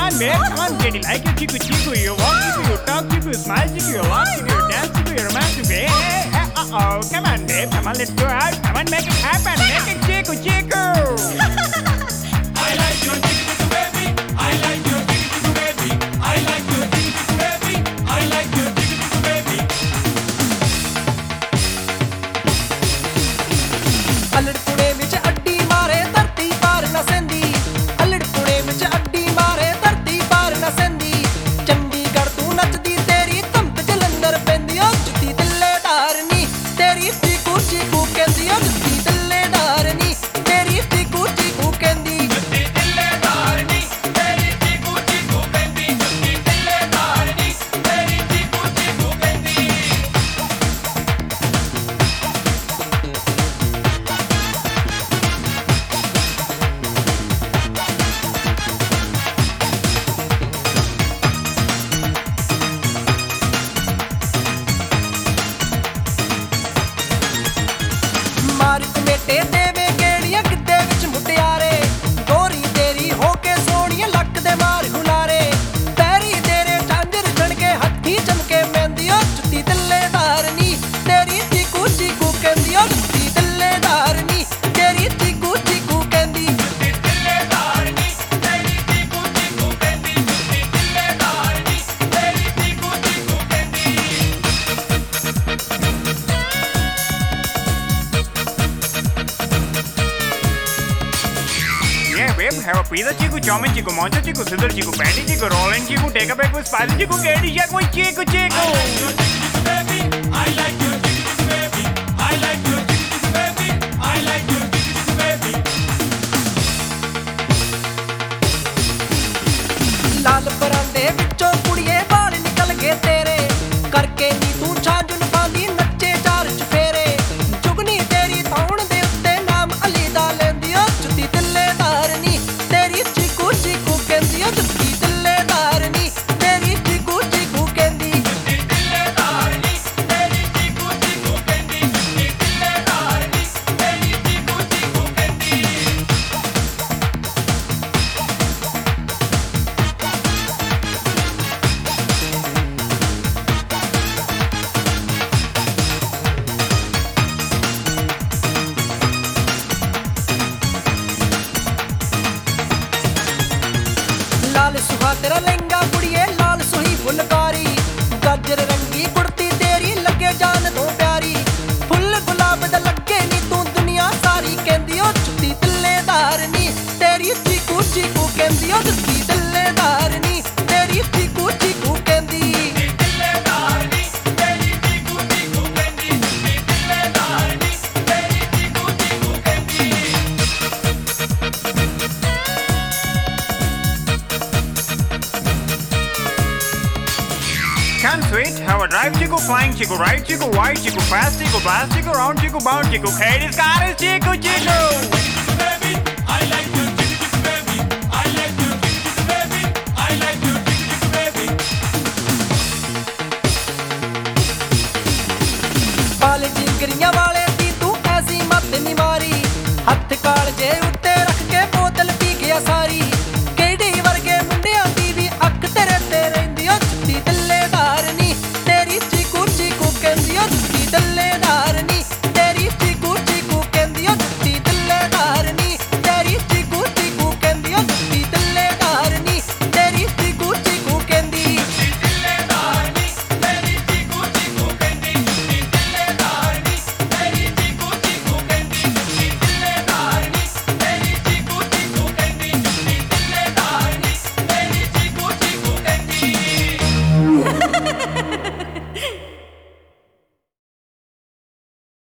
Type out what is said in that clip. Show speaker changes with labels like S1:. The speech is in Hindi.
S1: on, babe. Come on, Katie. Like you, Chico, Chico. You walk, Chico. You talk, Chico. You smile, Chico. You laugh, Chico. You dance, Chico. You romance, Chico. Hey, hey, hey. Uh-oh. Come on, babe. Come on, let's go out. Come on, make it happen. Make it, Chico, Chico.
S2: I like your chico, baby. I like your chico, baby. I like your chico, baby. I like your chico, baby.
S3: अल्लड़ Pune विच अड्डी मारे धरती पार न सेंदी अल्लड़ पुणे विच अड्डी मारे धरती पार न सेंदी चंडीगढ़ तू नचदी तेरी धमक जलंधर पैंदी ओ जुत्ती दिल्लेदार नी तेरी चीकू चीकू कहंदी ओ जुत्ती दिल्लेदार नी तेरी चीकू चीकू कहंदी
S2: जुत्ती दिल्लेदार नी तेरी चीकू चीकू कहंदी जुत्ती दिल्लेदार नी तेरी चीकू चीकू कहंदी
S3: मार कमेटे देवे गेड़ियां गिद्दे विच मुटियारे गोरी तेरी होके सोहणियां लक दे मार हुलारे पैरी तेरे झांझर छणके हत्थी चमके मेहंदी ओ जुत्ती दिल्लेदार नी तेरी चीकू चीकू कहंदी ओ जुत्ती दिल्लेदार नी तेरी चीकू चीकू कहंदी
S2: जुत्ती दिल्लेदार नी तेरी चीकू चीकू कहंदी जुत्ती दिल्लेदार नी तेरी चीकू चीकू कहंदी
S1: Yeah, babe. Have a pizza, Chico. Chowmin, Chico. Moncho, Chico. Sizzle, Chico. Patty, Chico. Rollin, Chico. Take a bite with spicy, Chico. Katie, Jack, with Chico, Chico.
S2: I like your chico, baby. I like your chico, baby. I like your chico, baby.
S3: लाल परांदे विचों कुड़िए बाल निकल गए तेरे करके नी तू झांझ लफांदी नच्चे चार चफेरे जुगनी तेरी तौण दे उत्ते नाम अली दा लैंदी ओ जुत्ती दिल्लेदार नी तेरी चीकू चीकू कहंदी ओ जुत्ती दिल्लेदार नी तेरी चीकू चीकू कहंदी
S2: जुत्ती दिल्लेदार नी तेरी चीकू चीकू कहंदी जुत्ती दिल्लेदार नी तेरी चीकू चीकू कहंदी
S3: लाल सुहा तेरा लहंगा कुड़िए लाल सुही फुलकारी गाजर रंगी कुर्ती तेरी लगे जान तो प्यारी फुल गुलाब दा लगे नी तू दुनिया सारी कहंदी ओ जुत्ती दिल्लेदार नी तेरी चीकू चीकू कहंदी ओ जुत्ती दिल्लेदार नी तेरी चीकू चीकू कहंदी
S2: दिल्लेदार नी तेरी चीकू चीकू कहंदी जुत्ती दिल्लेदार नी तेरी चीकू चीकू कहंदी
S1: Come, sweet. Have a drive, Chico. Flying, Chico. Ride, Chico. Wide, Chico. Fast, Chico. Blast, Chico. Round, Chico. Bound, Chico. Katie's car is Chico, Chico.
S2: baby. I like